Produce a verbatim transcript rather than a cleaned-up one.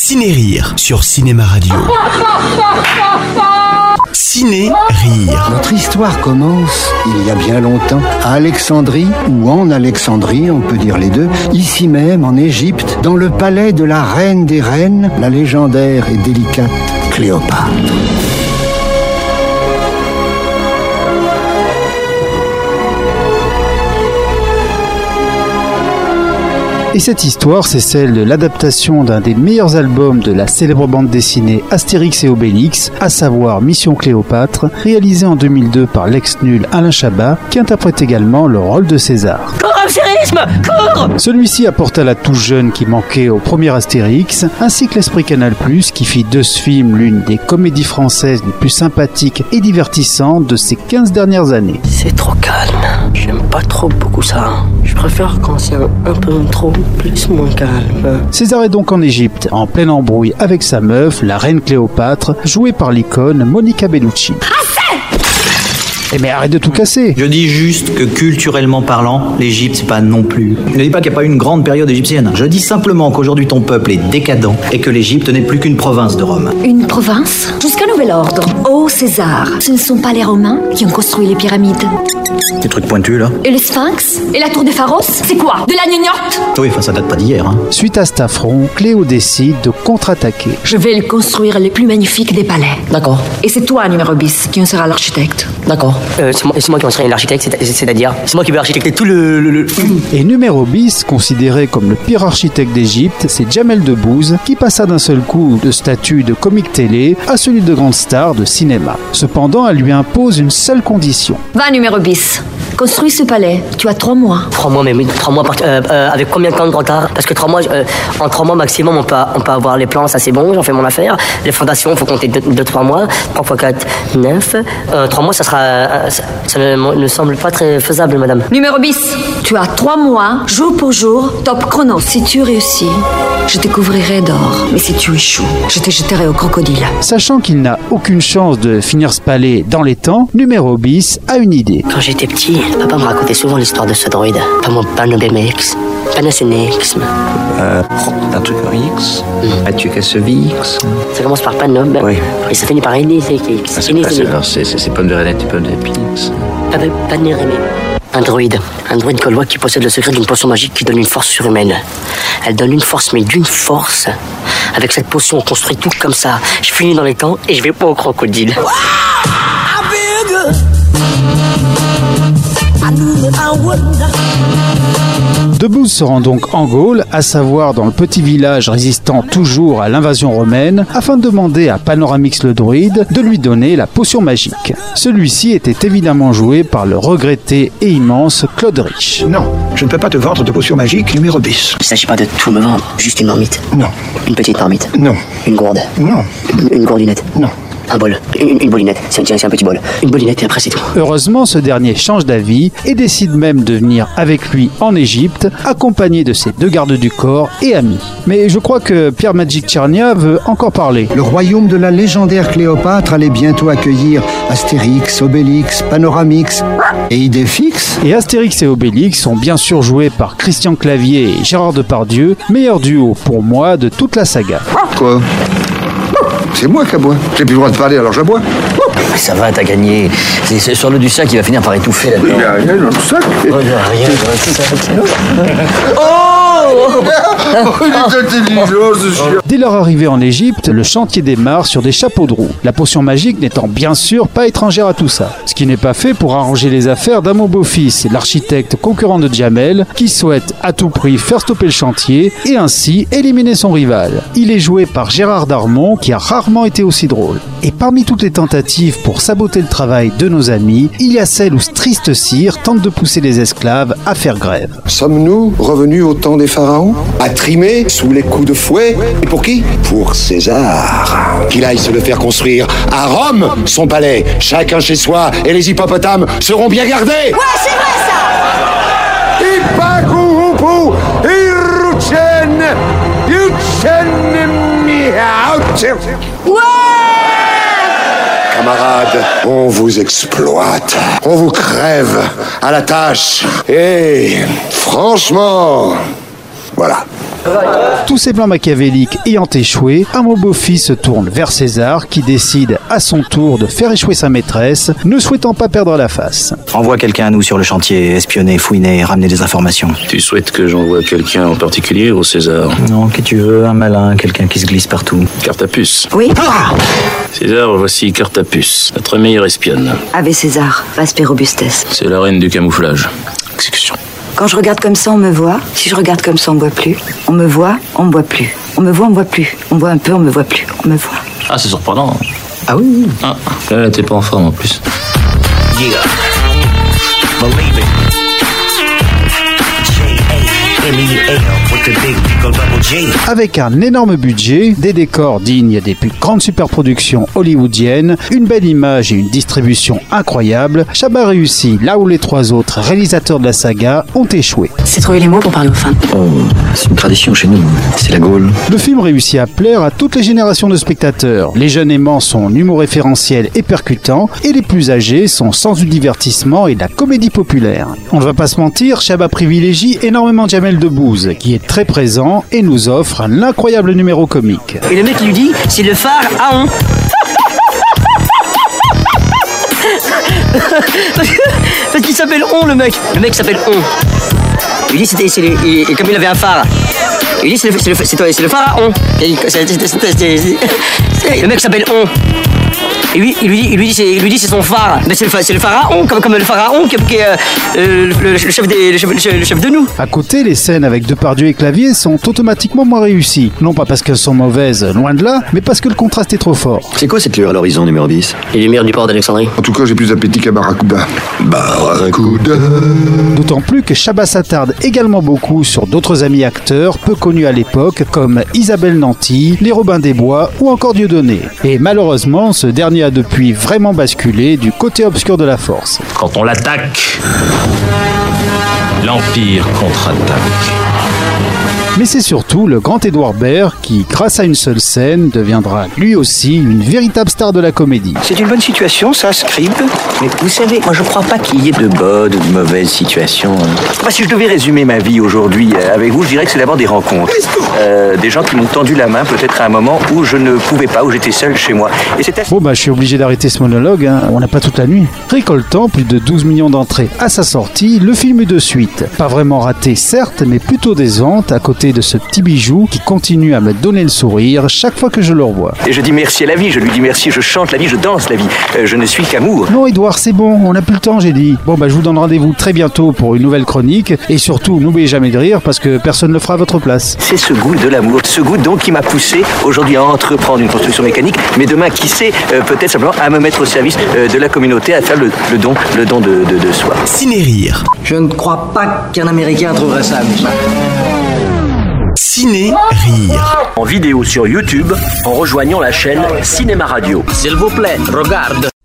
Ciné-Rire sur Cinéma Radio. Ciné-Rire. Notre histoire commence il y a bien longtemps, à Alexandrie, ou en Alexandrie, on peut dire les deux, ici même en Égypte, dans le palais de la reine des reines, la légendaire et délicate Cléopâtre. Et cette histoire, c'est celle de l'adaptation d'un des meilleurs albums de la célèbre bande dessinée Astérix et Obélix, à savoir Mission Cléopâtre, réalisé en deux mille deux par l'ex-nul Alain Chabat, qui interprète également le rôle de César. Cours, Astérisme, cours! Celui-ci apporta la touche jeune qui manquait au premier Astérix, ainsi que l'esprit Canal+, qui fit de ce film l'une des comédies françaises les plus sympathiques et divertissantes de ces quinze dernières années. C'est trop calme, j'aime pas trop beaucoup ça. Je préfère quand c'est un, un peu trop... plus moins calme. César est donc en Égypte, en pleine embrouille avec sa meuf, la reine Cléopâtre, jouée par l'icône Monica Bellucci. Eh mais arrête de tout casser. Je dis juste que culturellement parlant, l'Égypte c'est pas non plus. Je ne dis pas qu'il n'y a pas eu une grande période égyptienne. Je dis simplement qu'aujourd'hui ton peuple est décadent et que l'Égypte n'est plus qu'une province de Rome. Une province? Jusqu'à nouvel ordre. Oh César, ce ne sont pas les Romains qui ont construit les pyramides. Des trucs pointus là. Et le Sphinx? Et la tour des Pharos? C'est quoi? De la gnognotte? Oui, enfin ça date pas d'hier. Hein. Suite à cet affront, Cléo décide de contre-attaquer. Je vais construire les plus magnifiques des palais. D'accord. Et c'est toi, numéro bis, qui en sera l'architecte. D'accord. Euh, c'est, moi, c'est moi qui en serai l'architecte, c'est, c'est-à-dire c'est moi qui vais architecter tout le... le, le... Et numéro bis, considéré comme le pire architecte d'Égypte, c'est Jamel Debbouze, qui passa d'un seul coup de statut de comique télé à celui de grande star de cinéma. Cependant, elle lui impose une seule condition. Va, numéro bis. Construis ce palais. Tu as trois mois. Trois mois, mais oui, trois mois par, euh, euh, avec combien de temps de retard? Parce que trois mois, euh, en trois mois maximum, on peut, on peut avoir les plans, ça c'est bon, j'en fais mon affaire. Les fondations, il faut compter deux, trois mois. Trois fois quatre, neuf. Euh, trois mois, ça sera, euh, ça, ça ne me semble pas très faisable, madame. Numéro bis. Tu as trois mois, jour pour jour, top chrono. Si tu réussis, je te couvrirai d'or. Mais si tu échoues, je te jeterai au crocodile. Sachant qu'il n'a aucune chance de finir ce palais dans les temps, numéro bis a une idée. Quand j'étais petit, papa me racontait souvent l'histoire de ce droïde. Pas mon Panobémex, Panacenex. Euh, un truc X, mm. Atucasevix. Ça commence par Panob. Oui. Et ça finit par Enésex. Ah, c'est pas c'est, c'est, c'est, c'est pommes de renette et pommes d'épix. Un druide, un druide gaulois qui possède le secret d'une potion magique qui donne une force surhumaine. Elle donne une force, mais d'une force. Avec cette potion, on construit tout comme ça. Je finis dans les temps et je vais pas au crocodile. Debbouze se rend donc en Gaule, à savoir dans le petit village résistant toujours à l'invasion romaine, afin de demander à Panoramix le druide de lui donner la potion magique. Celui-ci était évidemment joué par le regretté et immense Claude Rich. Non, je ne peux pas te vendre de potion magique numéro bis. Il ne s'agit pas de tout me vendre, juste une marmite. Non. Une petite marmite. Non. Une gourde. Non. Une, une gourdinette. Non. Un bol, une, une bolinette, c'est, c'est un petit bol. Une bolinette et après c'est tout. Heureusement, ce dernier change d'avis et décide même de venir avec lui en Égypte, accompagné de ses deux gardes du corps et amis. Mais je crois que Pierre Magic Tchernia veut encore parler. Le royaume de la légendaire Cléopâtre allait bientôt accueillir Astérix, Obélix, Panoramix et Idéfix. Et Astérix et Obélix sont bien sûr joués par Christian Clavier et Gérard Depardieu, meilleur duo pour moi de toute la saga. Quoi ? C'est moi qui aboie. J'ai plus le droit de parler, alors j'aboie. Ça va, t'as gagné. C'est, c'est sur le du sac qui va finir par étouffer là-dedans. Il n'y a rien dans le sac. Il n'y a rien dans le sac. Oh, il est intelligent, ce chien. Dès leur arrivée en Égypte, le chantier démarre sur des chapeaux de roue. La potion magique n'étant bien sûr pas étrangère à tout ça. Ce qui n'est pas fait pour arranger les affaires d'un mon beau-fils, l'architecte concurrent de Jamel, qui souhaite à tout prix faire stopper le chantier et ainsi éliminer son rival. Il est joué par Gérard Darmon, qui a rarement été aussi drôle. Et parmi toutes les tentatives pour saboter le travail de nos amis, il y a celle où ce triste sire tente de pousser les esclaves à faire grève. Sommes-nous revenus au temps des pharaons? À trimer sous les coups de fouet? Et pour qui? Pour César. Qu'il aille se le faire construire à Rome, son palais. Chacun chez soi, et les hippopotames seront bien gardés. Ouais, c'est vrai ça! Ipakuhupu, Iruchen, Yuchen, Miaut. Ouais! Camarades, on vous exploite, on vous crève à la tâche. Et franchement, voilà. Tous ces plans machiavéliques ayant échoué, Amo Boffi se tourne vers César qui décide à son tour de faire échouer sa maîtresse, ne souhaitant pas perdre la face. Envoie quelqu'un à nous sur le chantier, espionner, fouiner, ramener des informations. Tu souhaites que j'envoie quelqu'un en particulier au César? Non, qui tu veux, un malin, quelqu'un qui se glisse partout. Cartapus. Oui. Ah César, voici Cartapus, notre meilleure espionne. Ave César, Vaspe Robustes. C'est la reine du camouflage. Exécution. Quand je regarde comme ça, on me voit. Si je regarde comme ça, on me voit plus. On me voit, on me voit plus. On me voit, on me voit plus. On me voit un peu, on me voit plus. On me voit. Ah, c'est surprenant. Ah oui. Ah, là, t'es pas en forme en plus. Yeah. Believe it. Avec un énorme budget, des décors dignes des plus grandes superproductions hollywoodiennes, une belle image et une distribution incroyable, Chabat réussit là où les trois autres réalisateurs de la saga ont échoué. C'est trouver les mots pour parler aux femmes. Oh, c'est une tradition chez nous. C'est la Gaule. Le film réussit à plaire à toutes les générations de spectateurs. Les jeunes aimant son humour référentiel et percutant, et les plus âgés son sens du divertissement et de la comédie populaire. On ne va pas se mentir, Chabat privilégie énormément Jamel Debbouze, qui est très présent et nous offre un incroyable numéro comique. Et le mec lui dit, c'est le phare à on. parce que, parce qu'il s'appelle on, le mec. Le mec s'appelle on. Il dit, c'était, c'est les, et, et comme il avait un phare, il dit, c'est le, c'est le, c'est, c'est le phare à on. Et, c'est, c'est, c'est, c'est, c'est, le mec s'appelle on. Et lui, il lui dit, il lui dit, c'est, il lui dit, c'est son phare. Mais c'est le, c'est le pharaon, comme, comme le pharaon qui, qui est euh, le, le, chef des, le, chef, le chef de nous. À côté, les scènes avec Depardieu et Clavier sont automatiquement moins réussies. Non pas parce qu'elles sont mauvaises, loin de là, mais parce que le contraste est trop fort. C'est quoi cette lueur à l'horizon numéro dix? Les lumières du port d'Alexandrie. En tout cas, j'ai plus d'appétit qu'à Barracuda. Barracuda. D'autant plus que Chabat s'attarde également beaucoup sur d'autres amis acteurs peu connus à l'époque, comme Isabelle Nanty, les Robin des Bois ou encore Dieudonné. Et malheureusement, ce dernier a depuis vraiment basculé du côté obscur de la force. Quand on l'attaque, l'Empire contre-attaque. Mais c'est surtout le grand Édouard Baird qui, grâce à une seule scène, deviendra lui aussi une véritable star de la comédie. C'est une bonne situation, ça, Scribe. Mais vous savez, moi je crois pas qu'il y ait de bonnes ou de mauvaises situations. Moi, si je devais résumer ma vie aujourd'hui avec vous, je dirais que c'est d'abord des rencontres. Euh, des gens qui m'ont tendu la main peut-être à un moment où je ne pouvais pas, où j'étais seul chez moi. Et c'était... Bon bah je suis obligé d'arrêter ce monologue, hein. On n'a pas toute la nuit. Récoltant plus de douze millions d'entrées à sa sortie, le film eut de suite. Pas vraiment raté certes, mais plutôt décevante à côté de ce petit bijou qui continue à me donner le sourire chaque fois que je le revois. Et je dis merci à la vie, je lui dis merci, je chante la vie, je danse la vie. Euh, je ne suis qu'amour. Non Edouard, c'est bon, on n'a plus le temps, j'ai dit. Bon bah je vous donne rendez-vous très bientôt pour une nouvelle chronique. Et surtout, n'oubliez jamais de rire parce que personne ne le fera à votre place. C'est ce goût de l'amour, ce goût donc qui m'a poussé aujourd'hui à entreprendre une construction mécanique, mais demain, qui sait, euh, peut-être simplement à me mettre au service euh, de la communauté, à faire le, le don, le don de, de, de soi. Ciné-Rire. Je ne crois pas qu'un Américain trouverait ça amusant. Ciné-Rire. En vidéo sur YouTube, en rejoignant la chaîne Cinéma Radio. S'il vous plaît, regarde.